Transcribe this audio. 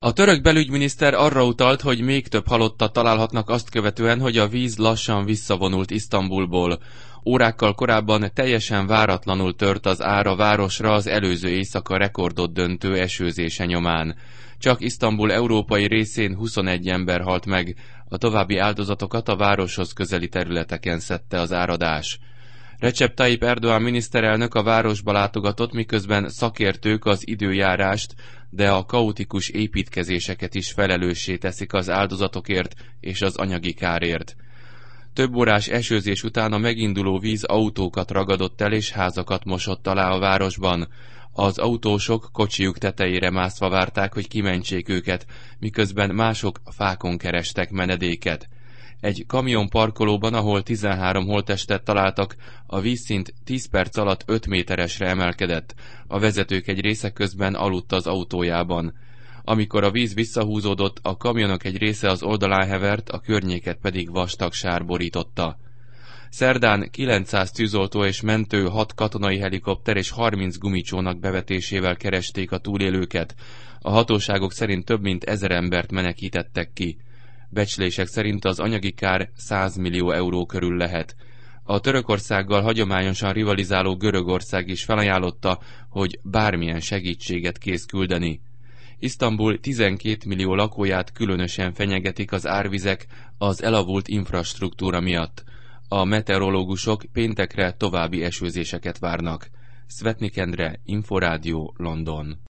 A török belügyminiszter arra utalt, hogy még több halottat találhatnak azt követően, hogy a víz lassan visszavonult Isztambulból. Órákkal korábban teljesen váratlanul tört az ár a városra az előző éjszaka rekordot döntő esőzése nyomán. Csak Isztambul európai részén 21 ember halt meg, a további áldozatokat a városhoz közeli területeken szedte az áradás. Recep Tayyip Erdoğan miniszterelnök a városba látogatott, miközben szakértők az időjárást, de a kaotikus építkezéseket is felelőssé teszik az áldozatokért és az anyagi kárért. Több órás esőzés után a meginduló víz autókat ragadott el és házakat mosott alá a városban. Az autósok kocsijuk tetejére mászva várták, hogy kimentsék őket, miközben mások fákon kerestek menedéket. Egy kamion parkolóban, ahol 13 holttestet találtak, a vízszint 10 perc alatt 5 méteresre emelkedett. A vezetők egy része közben aludt az autójában. Amikor a víz visszahúzódott, a kamionok egy része az oldalán hevert, a környéket pedig vastag sár borította. Szerdán 900 tűzoltó és mentő, 6 katonai helikopter és 30 gumicsónak bevetésével keresték a túlélőket. A hatóságok szerint több mint 1000 embert menekítettek ki. Becslések szerint az anyagi kár 100 millió euró körül lehet. A Törökországgal hagyományosan rivalizáló Görögország is felajánlotta, hogy bármilyen segítséget kész küldeni. Isztambul 12 millió lakóját különösen fenyegetik az árvizek az elavult infrastruktúra miatt. A meteorológusok péntekre további esőzéseket várnak. Szvetnik Endre, Inforádió, London.